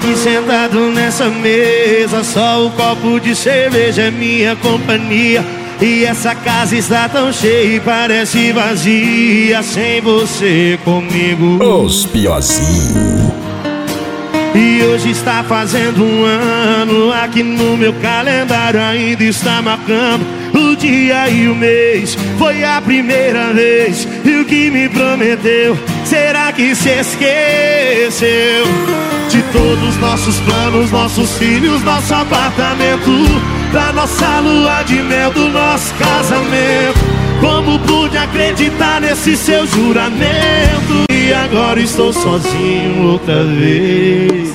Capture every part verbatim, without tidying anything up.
aqui sentado nessa mesa, só o copo de cerveja é minha companhia. E essa casa está tão cheia e parece vazia sem você comigo. Os piorzinhos. E hoje está fazendo um ano, aqui no meu calendário ainda está marcando o dia e o mês. Foi a primeira vez, e o que me prometeu, será que se esqueceu? De todos os nossos planos, nossos filhos, nosso apartamento, da nossa lua de mel, do nosso casamento. Como pude acreditar nesse seu juramento? E agora estou sozinho outra vez.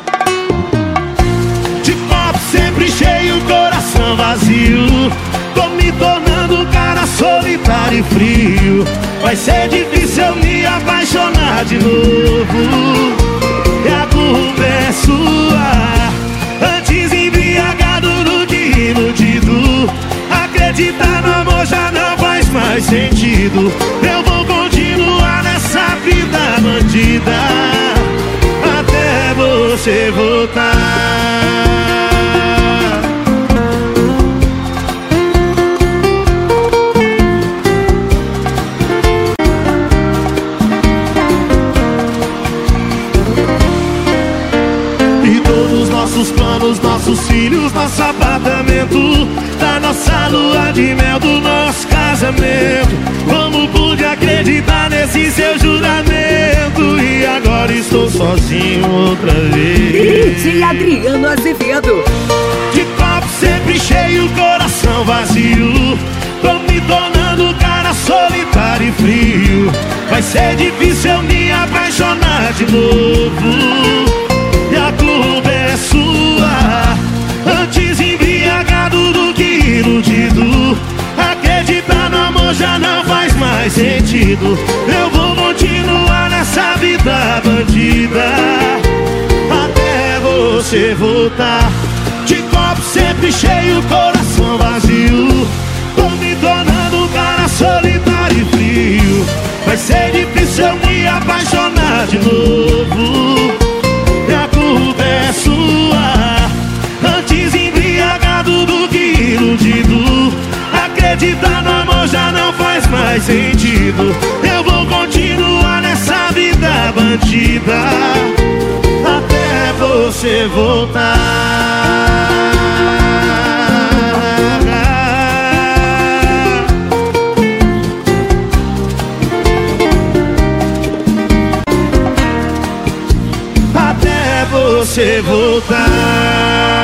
De copo sempre cheio, coração vazio. Tô me tornando um cara solitário e frio. Vai ser difícil eu me apaixonar de novo. E a culpa é sua. Antes embriagado do que iludido. Acreditar no amor já não faz mais sentido. Eu vou continuar nessa vida bandida até você voltar. E todos os nossos planos, nossos filhos, nosso apartamento, da nossa lua de mel, do nosso casamento. Como pude acreditar nesse seu juramento? E agora estou sozinho outra vez. D J Adriano Azevedo. De copo sempre cheio, coração vazio. Tô me tornando um cara solitário e frio. Vai ser difícil eu me apaixonar de novo. E a culpa é sua. Antes embriagado do que iludido. Acreditar no amor já não faz mais sentido. Eu vou continuar nessa vida bandida até você voltar. De copo sempre cheio, coração vazio. Tô me tornando um cara solitário e frio. Vai ser difícil eu me apaixonar de novo. E a culpa é sua. Antes embriagado do que iludido. Acreditar no amor já não faz mais sentido. Eu vou continuar nessa vida bandida até você voltar. Até você voltar.